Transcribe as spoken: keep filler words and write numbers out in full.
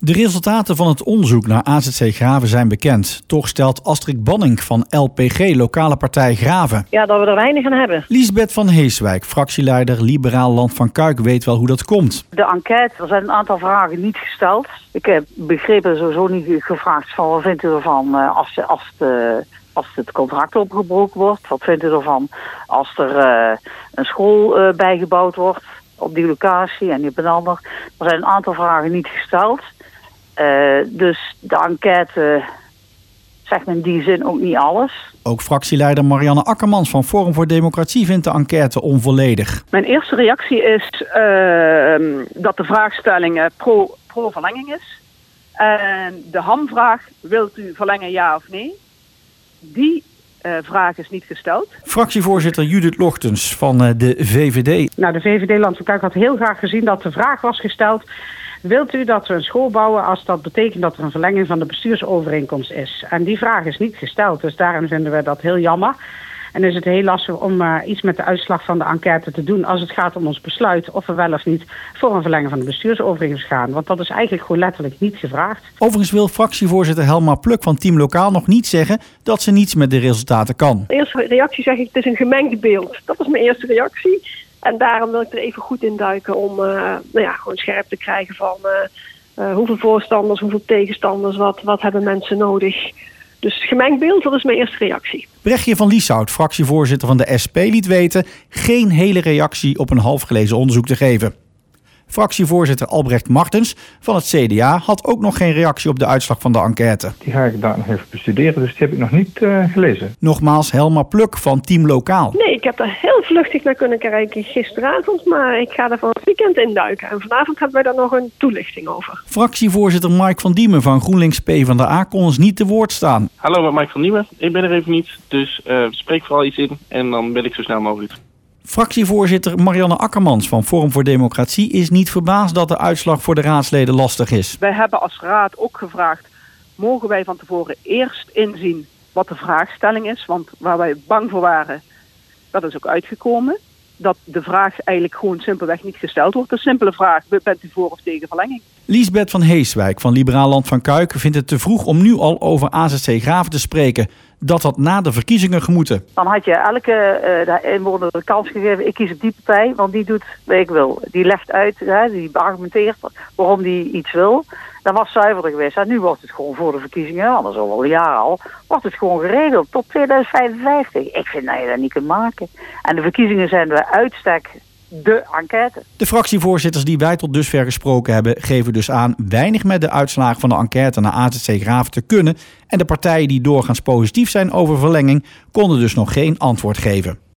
De resultaten van het onderzoek naar A Z C Graven zijn bekend. Toch stelt Astrid Banning van L P G, lokale partij Graven. Ja, dat we er weinig aan hebben. Liesbeth van Heeswijk, fractieleider Liberaal Land van Kuik, weet wel hoe dat komt. De enquête, er zijn een aantal vragen niet gesteld. Ik heb begrepen sowieso niet gevraagd van wat vindt u ervan als, als, de, als het contract opgebroken wordt. Wat vindt u ervan als er uh, een school uh, bijgebouwd wordt op die locatie en op een ander. Er zijn een aantal vragen niet gesteld. Uh, dus de enquête zegt in die zin ook niet alles. Ook fractieleider Marianne Akkermans van Forum voor Democratie vindt de enquête onvolledig. Mijn eerste reactie is uh, dat de vraagstelling uh, pro, pro-verlenging is. En de hamvraag, wilt u verlengen ja of nee? Die uh, vraag is niet gesteld. Fractievoorzitter Judith Lochtens van uh, de V V D. Nou, de V V D Land van Kuik had heel graag gezien dat de vraag was gesteld: wilt u dat we een school bouwen als dat betekent dat er een verlenging van de bestuursovereenkomst is? En die vraag is niet gesteld, dus daarom vinden we dat heel jammer. En is het heel lastig om uh, iets met de uitslag van de enquête te doen als het gaat om ons besluit of we wel of niet voor een verlenging van de bestuursovereenkomst gaan. Want dat is eigenlijk gewoon letterlijk niet gevraagd. Overigens wil fractievoorzitter Helma Pluk van Team Lokaal nog niet zeggen dat ze niets met de resultaten kan. De eerste reactie zeg ik, het is een gemengd beeld. Dat is mijn eerste reactie. En daarom wil ik er even goed in duiken om uh, nou ja, gewoon scherp te krijgen van uh, uh, hoeveel voorstanders, hoeveel tegenstanders, wat, wat hebben mensen nodig. Dus gemengd beeld, dat is mijn eerste reactie. Brechtje van Lieshout, fractievoorzitter van de S P, liet weten geen hele reactie op een halfgelezen onderzoek te geven. Fractievoorzitter Albrecht Martens van het C D A had ook nog geen reactie op de uitslag van de enquête. Die ga ik daar nog even bestuderen, dus die heb ik nog niet uh, gelezen. Nogmaals Helma Pluk van Team Lokaal. Nee, ik heb er heel vluchtig naar kunnen kijken gisteravond, maar ik ga er van het weekend induiken. En vanavond hebben wij daar nog een toelichting over. Fractievoorzitter Mike van Diemen van GroenLinks PvdA kon ons niet te woord staan. Hallo, met Mike van Diemen. Ik ben er even niet, dus uh, spreek vooral iets in en dan ben ik zo snel mogelijk. Fractievoorzitter Marianne Akkermans van Forum voor Democratie is niet verbaasd dat de uitslag voor de raadsleden lastig is. Wij hebben als raad ook gevraagd, mogen wij van tevoren eerst inzien wat de vraagstelling is? Want waar wij bang voor waren, dat is ook uitgekomen. Dat de vraag eigenlijk gewoon simpelweg niet gesteld wordt. De simpele vraag, bent u voor of tegen verlenging? Liesbeth van Heeswijk van Liberaal Land van Kuik vindt het te vroeg om nu al over A Z C Graven te spreken. Dat had na de verkiezingen gemoeten. Dan had je elke uh, inwoner de kans gegeven, ik kies op die partij, want die doet wat ik wil. Die legt uit, hè, die argumenteert waarom die iets wil. Dat was zuiverder geweest. En nu wordt het gewoon voor de verkiezingen, anders al een jaar al, wordt het gewoon geregeld tot tweeduizend vijfenvijftig. Ik vind dat je dat niet kunt maken. En de verkiezingen zijn bij uitstek de enquête. De fractievoorzitters die wij tot dusver gesproken hebben, geven dus aan weinig met de uitslagen van de enquête naar A Z C Graven te kunnen. En de partijen die doorgaans positief zijn over verlenging, konden dus nog geen antwoord geven.